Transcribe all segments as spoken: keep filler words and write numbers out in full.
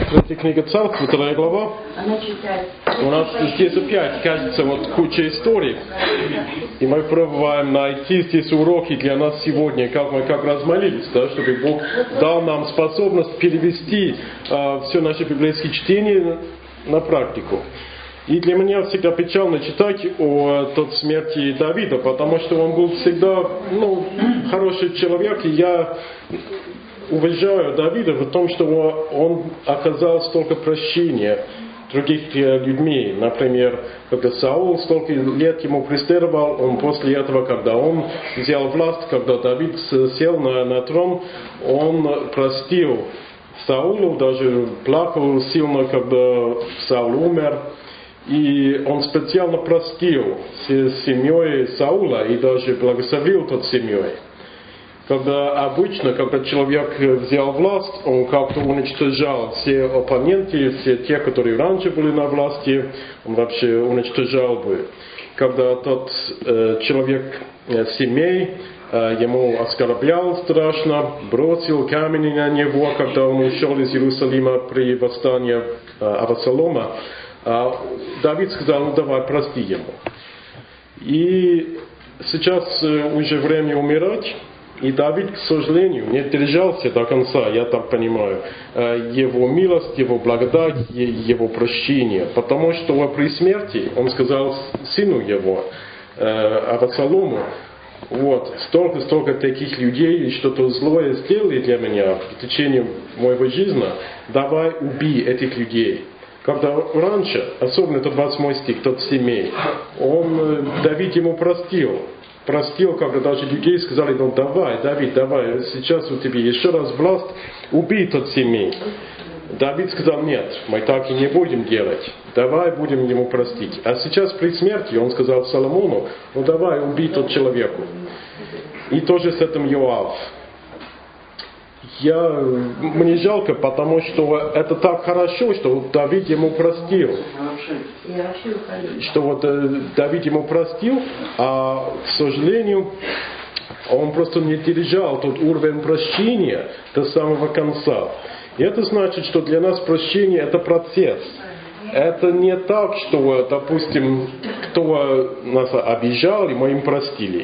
Третья книга Царств, вторая глава. У нас здесь опять, кажется, вот куча историй. И мы пробуем найти здесь уроки для нас сегодня, как мы как раз молились, да, чтобы Бог дал нам способность перевести э, все наши библейские чтения на практику. И для меня всегда печально читать о той смерти Давида, потому что он был всегда ну, хороший человек, и я уважаю Давида в том, что он оказал столько прощения других людьми. Например, когда Саул столько лет ему преследовал, он после этого, когда он взял власть, когда Давид сел на, на трон, он простил Саулу, даже плакал сильно, когда Саул умер. И он специально простил с семьей Саула и даже благословил тот семьей. Когда обычно, когда человек взял власть, он как-то уничтожал все оппоненты, все те, которые раньше были на власти, он вообще уничтожал бы. Когда тот э, человек э, семей э, ему оскорблял страшно, бросил камень на него, когда он ушел из Иерусалима при восстании э, Авесолома, э, Давид сказал: ну давай, прости ему. И сейчас э, уже время умирать. И Давид, к сожалению, не держался до конца, я так понимаю, его милость, его благодать, его прощение. Потому что при смерти он сказал сыну его, Авесолому: вот, столько-столько таких людей, что-то злое сделали для меня в течение моего жизни, давай убей этих людей. Когда раньше, особенно тот двадцать восьмой стих, тот семей, он, Давид ему простил. Простил, когда даже людей сказали: ну давай, Давид, давай, сейчас у тебя еще раз власть, убей тот семей. Давид сказал: нет, мы так и не будем делать, давай будем ему простить. А сейчас при смерти он сказал Соломону: ну давай, убей тот человеку. И тоже с этим Йоав. Я, мне жалко, потому что это так хорошо, что Давид ему простил. Что вот Давид ему простил, а, к сожалению, он просто не держал тот уровень прощения до самого конца. И это значит, что для нас прощение — это процесс. Это не так, что, допустим, кто нас обижал, и мы им простили.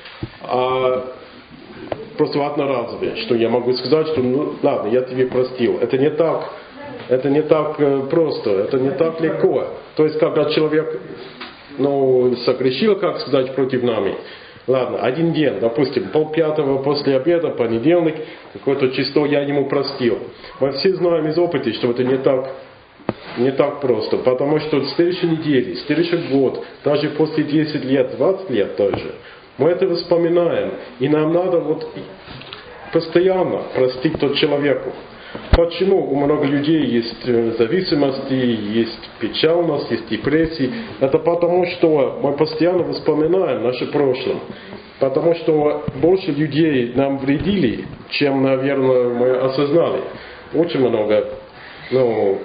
А просто одноразовое, что я могу сказать, что ну ладно, я тебе простил. Это не так, это не так просто, это не так легко. То есть, когда человек ну, согрешил, как сказать, против нами, ладно, один день, допустим, полпятого после обеда, понедельник, какое-то число я ему простил. Мы все знаем из опыта, что это не так, не так просто, потому что в следующей неделе, в следующий год, даже после десяти лет, двадцати лет тоже, мы это вспоминаем, и нам надо вот постоянно простить тот человеку. Почему у многих людей есть зависимости, есть печальность, есть депрессия? Это потому, что мы постоянно вспоминаем наше прошлое. Потому что больше людей нам вредили, чем, наверное, мы осознали. Очень много ну,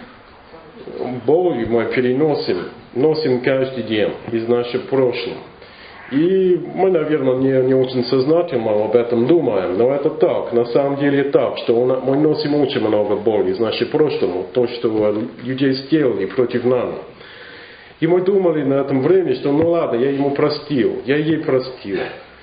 боли мы переносим, носим каждый день из нашего прошлого. И мы, наверное, не, не очень сознательно об этом думаем, но это так, на самом деле так, что мы носим очень много боли из нашего прошлого, то, что людей сделали против нас. И мы думали на этом времени, что ну ладно, я ему простил, я ей простил.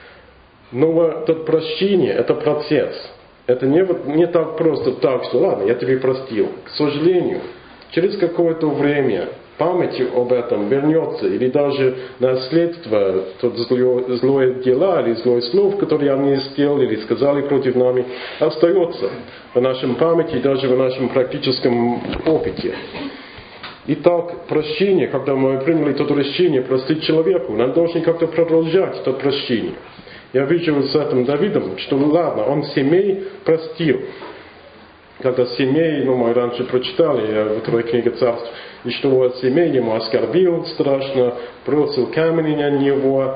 Но это прощение, это процесс. Это не, не так просто так, что ладно, я тебе простил. К сожалению, через какое-то время память об этом вернется, или даже наследство, тот злое, злое дела или злое слово, которое они сделали или сказали против нами, остается в нашем памяти и даже в нашем практическом опыте. Итак, прощение, когда мы приняли то решение простить человеку, нам должны как-то продолжать это прощение. Я вижу с этим Давидом, что ладно, он семей простил. Когда семей, ну мы раньше прочитали в второй книге Царств, и что семей ему оскорбил страшно, бросил камень на него.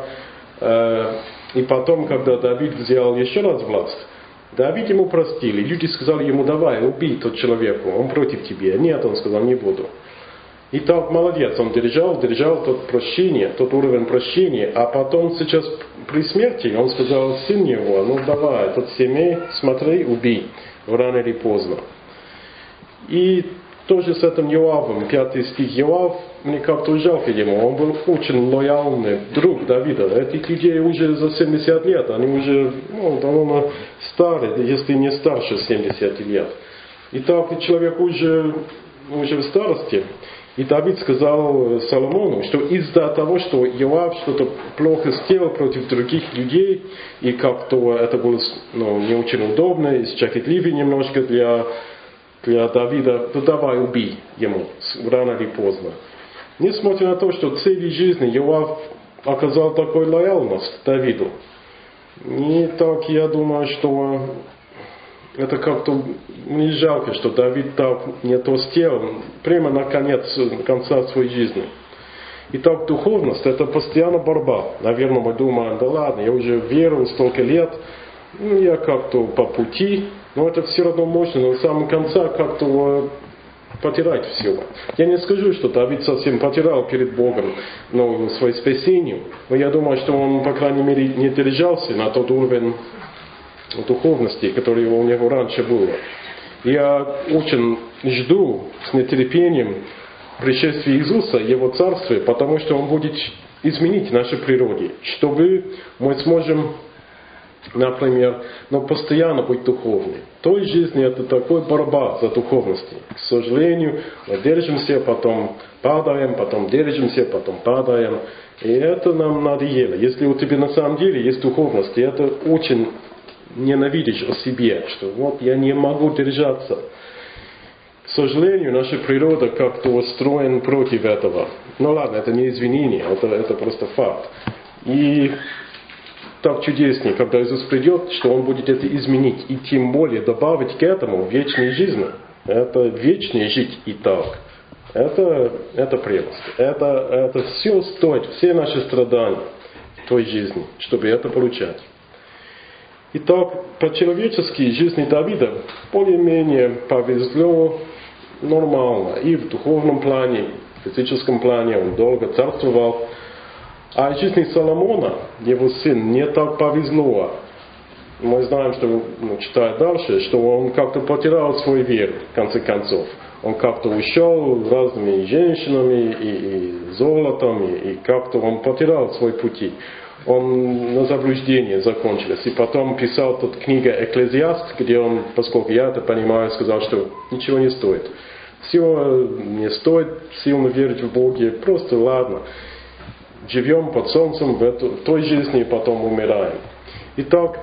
И потом, когда Давид взял еще раз власть, Давид ему простили. Люди сказали ему: давай, убей тот человека, он против тебя. Нет, он сказал: не буду. И так молодец, он держал, держал тот прощение, тот уровень прощения. А потом сейчас при смерти он сказал сын его: ну давай, тот семей, смотри, убей, рано или поздно. И тоже с этим Йоавом, пятый стих. Йоав, мне как-то жалко ему, он был очень лояльный друг Давида. Этих людей уже за семьдесят лет, они уже ну, довольно старые, если не старше семидесяти лет. И так человек уже, уже в старости. И Давид сказал Соломону, что из-за того, что Йоав что-то плохо сделал против других людей, и как-то это было ну, не очень удобно, и щекотливо немножко для, для Давида, то давай убей ему, рано или поздно. Несмотря на то, что целью жизни Йоав оказал такую лояльность Давиду. И так я думаю, что это как-то не жалко, что Давид так не то сделал, прямо на конец, конца своей жизни. И так духовность, это постоянно борьба. Наверное, мы думаем, да ладно, я уже верую столько лет, ну, я как-то по пути, но это все равно можно, но в самом конце как-то потерять все. Я не скажу, что Давид совсем потерял перед Богом ну, свое спасение, но я думаю, что он, по крайней мере, не держался на тот уровень духовности, который у него раньше было. Я очень жду с нетерпением пришествия Иисуса, Его Царствия, потому что Он будет изменить нашу природу, чтобы мы сможем, например, ну, постоянно быть духовными. В той жизни это такая борьба за духовность. К сожалению, мы держимся, потом падаем, потом держимся, потом падаем. И это нам надоело. Если у тебя на самом деле есть духовность, и это очень ненавидишь о себе, что вот я не могу держаться. К сожалению, наша природа как-то устроена против этого. Ну ладно, это не извинение, это, это просто факт. И так чудеснее, когда Иисус придет, что Он будет это изменить. И тем более добавить к этому вечной жизни. Это вечнее жить и так. Это, это прелесть. Это, это все стоит, все наши страдания в той жизни, чтобы это получать. Итак, по-человечески жизни Давида более-менее повезло нормально. И в духовном плане, в физическом плане он долго царствовал. А в жизни Соломона, его сын, не так повезло. Мы знаем, что, ну, читая дальше, что он как-то потерял свою веру, в конце концов. Он как-то ушел разными женщинами и, и золотом, и, и как-то он потерял свой путь. Он на заблуждение закончилось. И потом писал тут книга «Экклезиаст», где он, поскольку я это понимаю, сказал, что ничего не стоит. Все не стоит сильно верить в Бога, просто ладно. Живем под солнцем в, эту, в той жизни и потом умираем. Итак,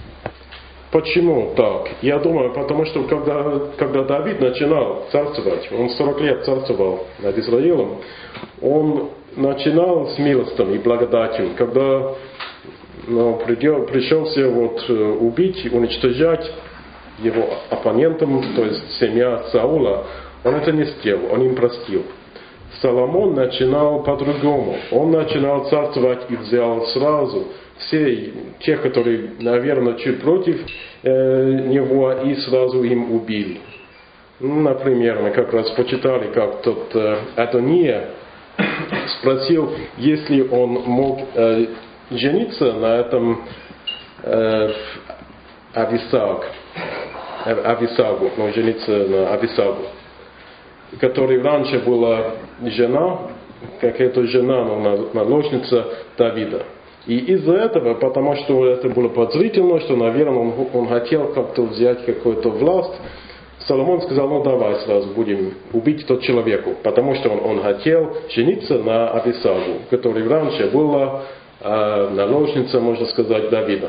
почему так? Я думаю, потому что когда, когда Давид начинал царствовать, он сорок лет царствовал над Израилем, он начинал с милостью и благодатью. Когда ну, пришелся вот, убить, уничтожать его оппонентам, то есть семья Саула, он это не сделал, он им простил. Соломон начинал по-другому. Он начинал царствовать и взял сразу все тех, которые, наверное, чуть против э, него, и сразу им убили. Ну, например, мы как раз почитали, как тот э, Адония спросил, если он мог э, жениться на этом э, Ависаг, э, Ависагу, ну, жениться на Ависагу, которой раньше была жена, какая-то жена, ну, наложница Давида. И из-за этого, потому что это было подозрительно, что, наверное, он, он хотел как-то взять какую-то власть, Соломон сказал, ну давай сразу будем убить тот человеку, потому что он, он хотел жениться на Ависагу, которая раньше была э, наложница, можно сказать, Давида.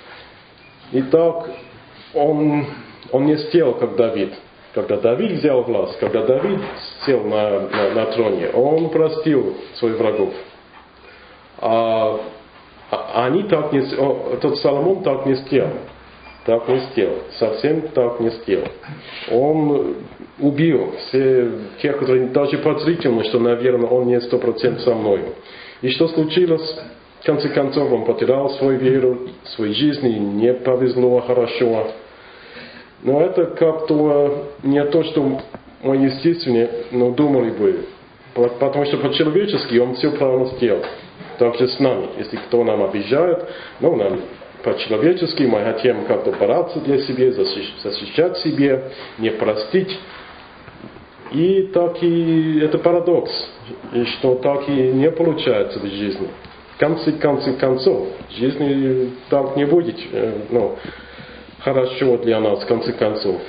Итак, он, он не сделал как Давид. Когда Давид взял власть, когда Давид сел на, на, на троне, он простил своих врагов. А, а они так не, тот Соломон так не сделал. Так не сделал. Совсем так не сделал. Он убил все тех, которые даже подозрительно, что, наверное, он не сто процентов со мной. И что случилось? В конце концов, он потерял свою веру, свою жизнь, не повезло хорошо. Но это как-то не то, что мы, естественно, ну, думали бы. Потому что по-человечески он все правильно сделал. Так же с нами. Если кто нам обижает, ну, нам по-человечески мы хотим как-то бороться для себя, защищать себе, не простить. И так и это парадокс, и что так и не получается в жизни. В конце, конце концов, в жизни так не будет ну, хорошо для нас в конце концов.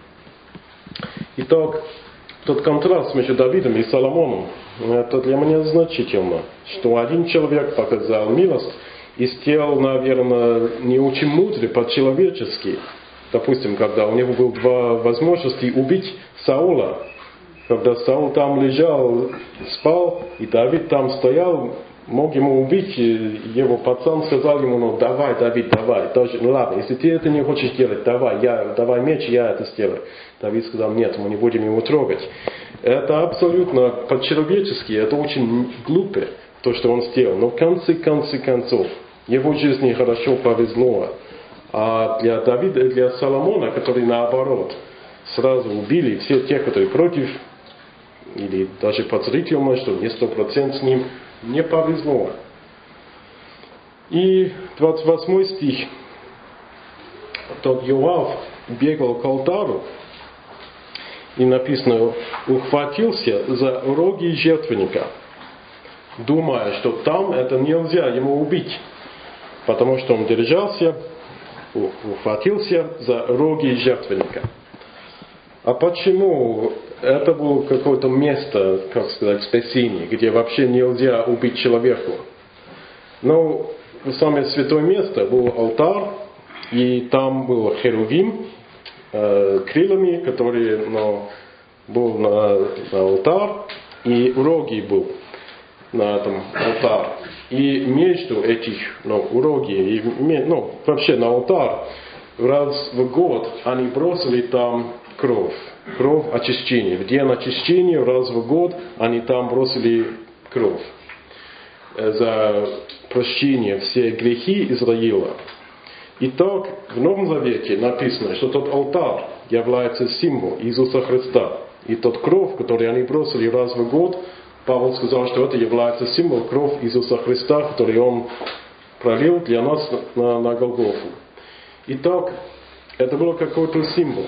Итак, тот контраст между Давидом и Соломоном, это для меня значительно, что один человек показал милость и сделал, наверное, не очень мудрый, по-человечески. Допустим, когда у него было два возможности убить Саула, когда Саул там лежал, спал, и Давид там стоял, мог ему убить, его пацан сказал ему, ну давай, Давид, давай, даже, ну ладно, если ты это не хочешь делать, давай, я, давай меч, я это сделаю. Давид сказал, нет, мы не будем его трогать. Это абсолютно по-человечески, это очень глупо, то, что он сделал. Но в конце, конце концов, его жизни хорошо повезло. А для Давида, для Соломона, который наоборот, сразу убили все те, которые против, или даже подозрительно, что не сто процентов с ним, не повезло. И двадцать восьмой стих. Тот Йоав бегал к алтарю, и написано, ухватился за роги жертвенника, думая, что там это нельзя ему убить, потому что он держался, ухватился за роги жертвенника. А почему? Это было какое-то место, как сказать, спасения, где вообще нельзя убить человеку. Но самое святое место был алтарь, и там был херувим э, крыльями, которые ну, был на, на алтарь, и роги был на этом алтаре. И между этих ну, роги, и, ну, вообще на алтарь, раз в год они бросили там кровь. Кровь очищения. В день очищения раз в год они там бросили кровь. За прощение всех грехи Израиля. Итак, в Новом Завете написано, что тот алтарь является символом Иисуса Христа. И тот кровь, который они бросили раз в год, Павел сказал, что это является символом кровь Иисуса Христа, который Он пролил для нас на, на Голгофу. Итак, это был какой-то символ.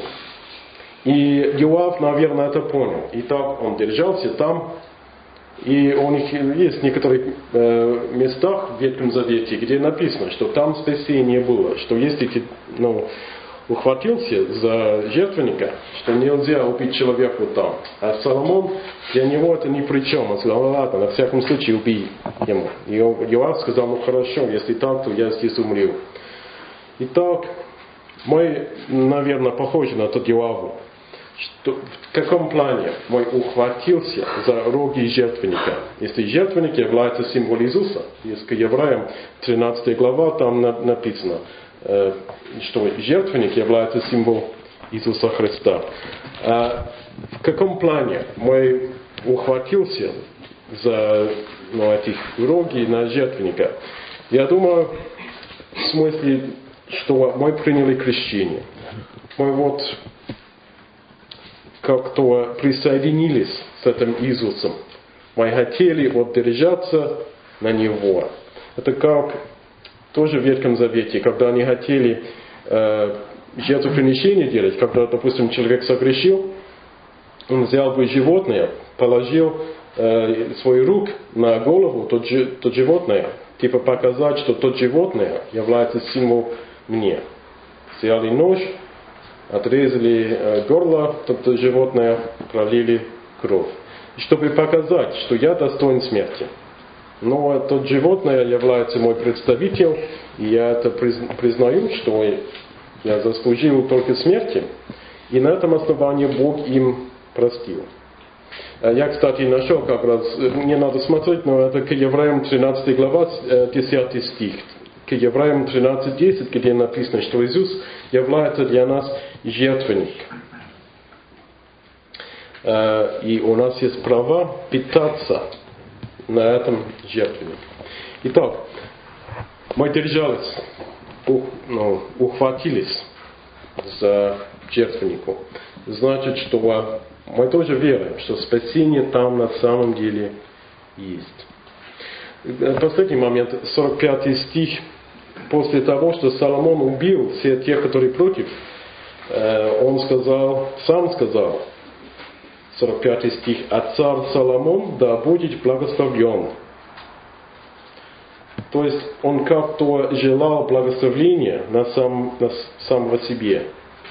И Йоав, наверное, это понял. Итак, он держался там. И у них есть некоторые э, места в Ветхом Завете, где написано, что там спасения было. Что если ты ну, ухватился за жертвенника, что нельзя убить человека вот там. А Соломон, для него это ни при чем. Он сказал, ну ладно, на всяком случае убей ему. И Йоав сказал, ну хорошо, если так, то я здесь умру. Итак, мы, наверное, похожи на тот Йоаву. Что, в каком плане мы ухватился за роги жертвенника? Если жертвенник является символом Иисуса, если к Евреям тринадцатая глава, там написано, что жертвенник является символом Иисуса Христа. А в каком плане мы ухватился за ну, этих роги на жертвенника? Я думаю, в смысле, что мы приняли крещение. Мы вот как-то присоединились с этим Иисусом. Мы хотели вот держаться на Него. Это как тоже в Ветхом Завете, когда они хотели э, жертвоприношение делать, когда, допустим, человек согрешил, он взял бы животное, положил э, свой рук на голову тот, тот животное, типа показать, что тот животное является символом мне. Взяли нож, отрезали э, горло, то животное, пролили кровь. Чтобы показать, что я достоин смерти. Но тот животное является мой представитель, и я это признаю, что я заслужил только смерти, и на этом основании Бог им простил. Я, кстати, нашел как раз, не надо смотреть, но это к Евреям тринадцатая глава, десятый стих. К Евреям тринадцать десять, где написано, что Иисус является для нас жертвенник. И у нас есть право питаться на этом жертвеннике. Итак, мы держались, ну, ухватились за жертвеннику. Значит, что мы тоже верим, что спасение там на самом деле есть. Последний момент, сорок пятый стих. После того, что Соломон убил все тех, которые против, он сказал, сам сказал, сорок пятый стих. «А царь Соломон да будет благословлен». То есть он как-то желал благословения на, сам, на самого себе.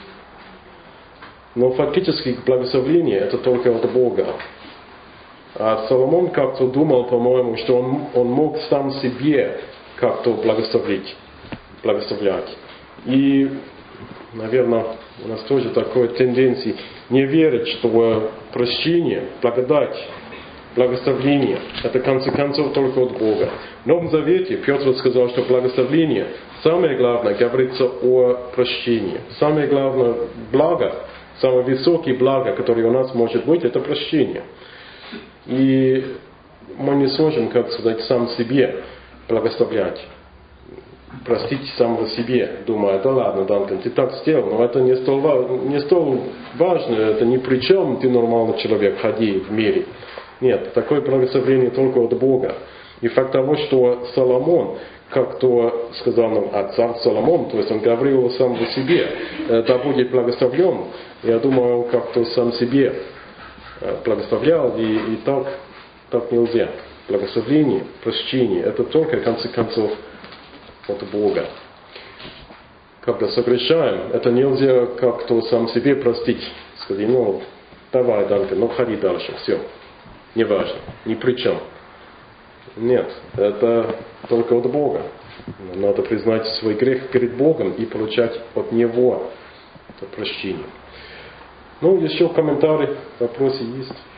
Но фактически благословение это только от Бога. А Соломон как-то думал, по-моему, что он, он мог сам себе как-то благословить, благословлять. И, наверное, у нас тоже такой тенденции не верить, что прощение, благодать, благословение, это в конце концов только от Бога. В Новом Завете Петр сказал, что благословение, самое главное, говорится о прощении. Самое главное благо, самое высокое благо, которое у нас может быть, это прощение. И мы не сможем, как сказать, сам себе благословлять. Простить самого себе, думая, да ладно, Данкан, ты так сделал, но это не столь, не столь важно, это ни при чем, ты нормальный человек, ходи в мире. Нет, такое благословение только от Бога. И факт того, что Соломон, как-то сказал нам, а царь Соломон, то есть он говорил сам о себе, да будет благословлен, я думаю, он как-то сам себе благословлял, и, и так, так нельзя. Благословение, прощение, это только, в конце концов, от Бога. Когда согрешаем, это нельзя как-то сам себе простить. Сказать, ну, давай, Данка, ну, ходи дальше, все. Не важно, ни при чем. Нет, это только от Бога. Надо признать свой грех перед Богом и получать от Него это прощение. Ну, еще комментарии, вопросы есть?